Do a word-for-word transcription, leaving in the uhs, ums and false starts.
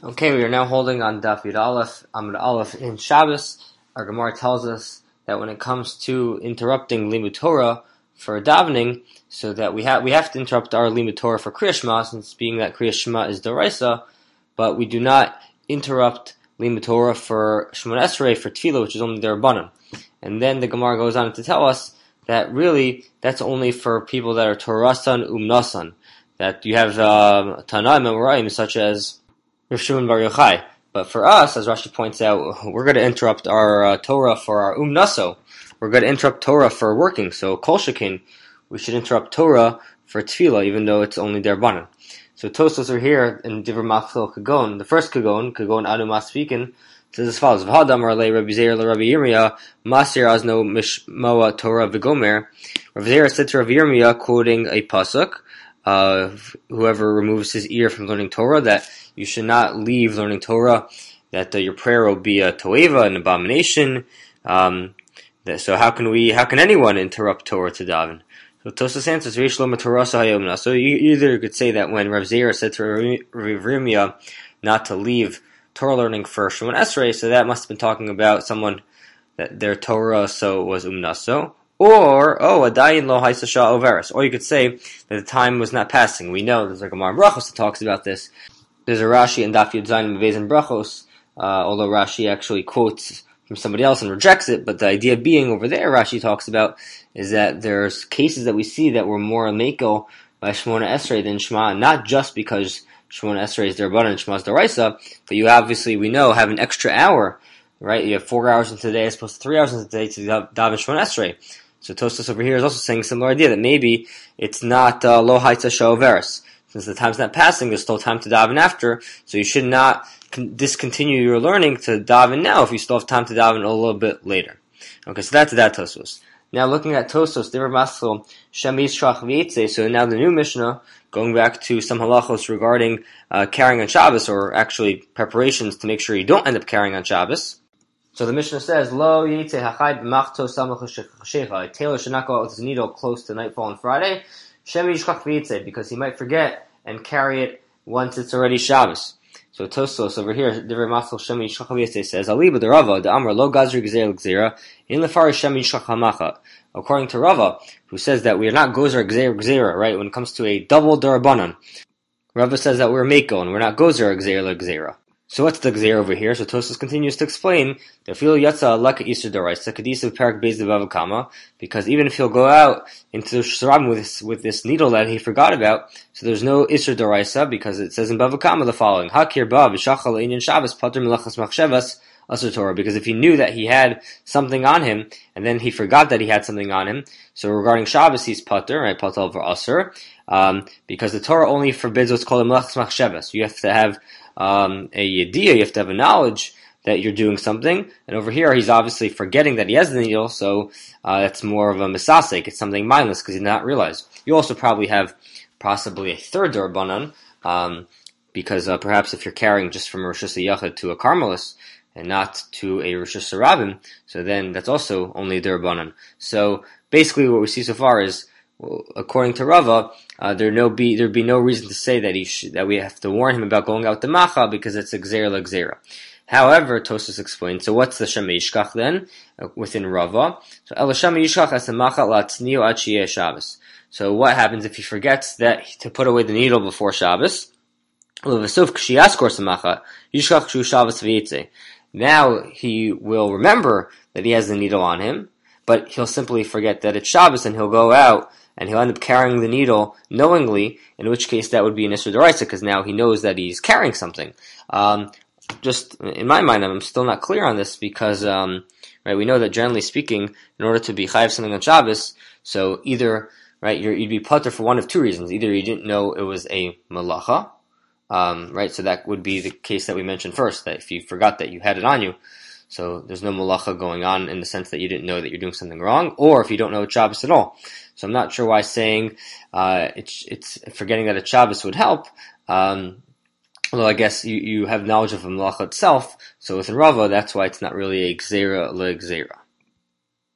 Okay, we are now holding on Daf Yud Aleph, Amud Aleph in Shabbos. Our Gemara tells us that when it comes to interrupting Limud Torah for davening, so that we have we have to interrupt our Limud Torah for Kriya Shema, since being that Kriya Shema is Doraisa, but we do not interrupt Limud Torah for Shemona Esrei, for Tefillah, which is only Derabanan. And then the Gemara goes on to tell us that really that's only for people that are Torasan Umnasan, that you have uh, Tanaim and Moraim such as Rav Shimon Bar Yochai. But for us, as Rashi points out, we're going to interrupt our uh, Torah for our Umnaso. We're going to interrupt Torah for working. So Kol Shekin, we should interrupt Torah for Tefillah, even though it's only Derbanan. So Tosfos are here in Divrei Machzor Kagon. The first Kagon, Kagon Anu Masfikin, says as follows: V'hadam arlei Rabbi Zeir le Rabbi Yirmiyah Masir Azno Mishmoa Torah V'gomer. Rabbi Zeir said to Rabbi Yirmiyah, quoting a pasuk, uh, whoever removes his ear from learning Torah, that you should not leave learning Torah, that uh, your prayer will be a toeva, an abomination. Um, that, so how can we, how can anyone interrupt Torah to daven? So Tosfos answers, Reish lo matorasa hayomna. So you either could say that when Rav Zeir said to Rav Yirmiyah not to leave Torah learning for Shemona Esrei, so that must have been talking about someone that their Torah so was umnaso. Or, oh, adayin lo haisa shah overis. Or you could say that the time was not passing. We know there's a Gemara in Brachos that talks about this. There's a Rashi in Daf Yud Zayin Mevez in Brachos, uh, although Rashi actually quotes from somebody else and rejects it, but the idea being over there, Rashi talks about, is that there's cases that we see that were more mekel by Shemona Esrei than Shema, not just because Shemona Esrei is Derbanan and Shema is Deraisa, but you obviously, we know, have an extra hour, right? You have four hours into the day as opposed to three hours into the day to daven Shemona Esrei. So Tosfos over here is also saying a similar idea, that maybe it's not uh, lo haitza sha'overes. Since the time's not passing, there's still time to daven after, so you should not con- discontinue your learning to daven now if you still have time to daven a little bit later. Okay, so that's that Tosfos. Now looking at Tosfos, Divrei Machzor, Shem Yisrach V'Yitzei, so now the new Mishnah, going back to some halachos regarding uh, carrying on Shabbos, or actually preparations to make sure you don't end up carrying on Shabbos. So the Mishnah says, Lo Yitzei Hachai B'Machto Samach Shecha, a tailor should not go out with his needle close to nightfall on Friday, Shem Yishchach V'Yitzei, because he might forget and carry it once it's already Shabbos. So Tosfos over here, Divrei Machzor Shem Yishchach V'Yitzei says, Ali b'de Rava, the Amar Lo Gazri Gzeir Gzeira, in Lefar Shem Yishchach Hamacha. According to Rava, who says that we are not Gozer Gzeir Gzeira, right, when it comes to a double Derabanan. Rava says that we're Meko, and we're not Gozer Gzeir Gzeira. So what's the Gzeir over here? So Tosfos continues to explain that Filo Yatsa Laka Isur Doraisa Kadisa Parak Beis Devav Kama, because even if he'll go out into the Shusarabim with this, with this needle that he forgot about, so there's no Isur Doraisa, because it says in Bava Kama the following: Hakir Ba V'Shachal Inyan Shabbos Pater Melachas Machshevas Asur Torah. Because if he knew that he had something on him, and then he forgot that he had something on him, so regarding Shabbos he's Pater, right? Pater over Asur, um, because the Torah only forbids what's called a Melachas Machshevas. You have to have Um, a yediyah, you have to have a knowledge that you're doing something, and over here he's obviously forgetting that he has the needle, so uh, that's more of a misasek, it's something mindless because he did not realize. You also probably have possibly a third Derabanan, um, because uh, perhaps if you're carrying just from a Rosh Hashanah to a Carmelis, and not to a Rosh Hashanah, so then that's also only a Derabanan. So basically what we see so far is, well, according to Rava, uh, there no be there'd be no reason to say that he sh- that we have to warn him about going out the macha because it's a gzeira la gzeira. However, Tosfos explains. So what's the Shem Yishkach then uh, within Rava? So El Shem Yishkach as the macha latznio ad sheyeh Shabbos. So what happens if he forgets that to put away the needle before Shabbos? L'vesuf k'shiyaskor semacha Yishkach shu Shabbos v'yitzei. Now he will remember that he has the needle on him, but he'll simply forget that it's Shabbos and he'll go out and he'll end up carrying the needle knowingly, in which case that would be an Isur D'Oraisa, because now he knows that he's carrying something. Um, just, in my mind, I'm still not clear on this, because, um, right, we know that generally speaking, in order to be chayav something on Shabbos, so either, right, you're, you'd be putter for one of two reasons. Either you didn't know it was a malacha, um, right, so that would be the case that we mentioned first, that if you forgot that you had it on you, so there's no malacha going on in the sense that you didn't know that you're doing something wrong, or if you don't know it's Shabbos at all. So I'm not sure why saying uh, it's it's forgetting that it's Shabbos would help. Um, although I guess you, you have knowledge of the malacha itself. So within Rava, that's why it's not really a gzeira le gzeira.